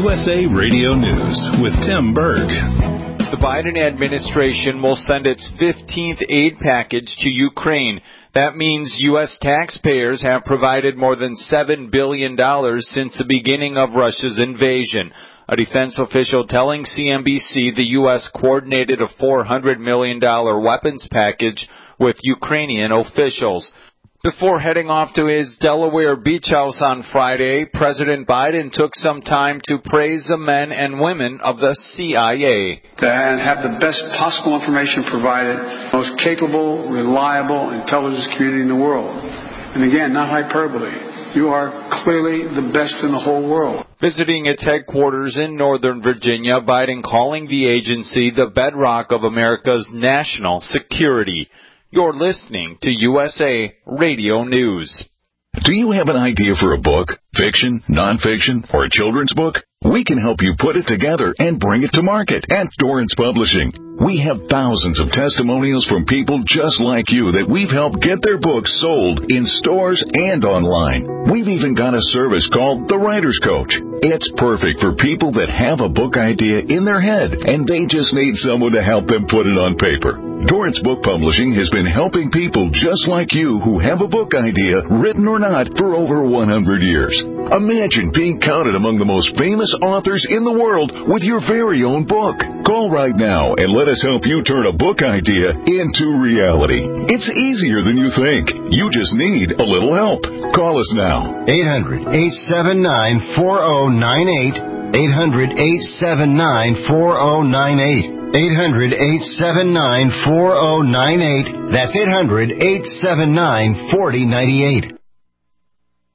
USA Radio News with Tim Berg. The Biden administration will send its 15th aid package to Ukraine. That means U.S. taxpayers have provided more than $7 billion since the beginning of Russia's invasion. A defense official telling CNBC the U.S. coordinated a $400 million weapons package with Ukrainian officials. Before heading off to his Delaware beach house on Friday, President Biden took some time to praise the men and women of the CIA. And have the best possible information provided, most capable, reliable intelligence community in the world. And again, not hyperbole. You are clearly the best in the whole world. Visiting its headquarters in Northern Virginia, Biden calling the agency the bedrock of America's national security. You're listening to USA Radio News. Do you have an idea for a book, fiction, nonfiction, or a children's book? We can help you put it together and bring it to market at Dorrance Publishing. We have thousands of testimonials from people just like you that we've helped get their books sold in stores and online. We've even got a service called The Writer's Coach. It's perfect for people that have a book idea in their head and they just need someone to help them put it on paper. Dorrance Book Publishing has been helping people just like you who have a book idea, written or not, for over 100 years. Imagine being counted among the most famous authors in the world with your very own book. Call right now and let us help you turn a book idea into reality. It's easier than you think. You just need a little help. Call us now. 800-879-4098. 800-879-4098. 800-879-4098. That's 800-879-4098.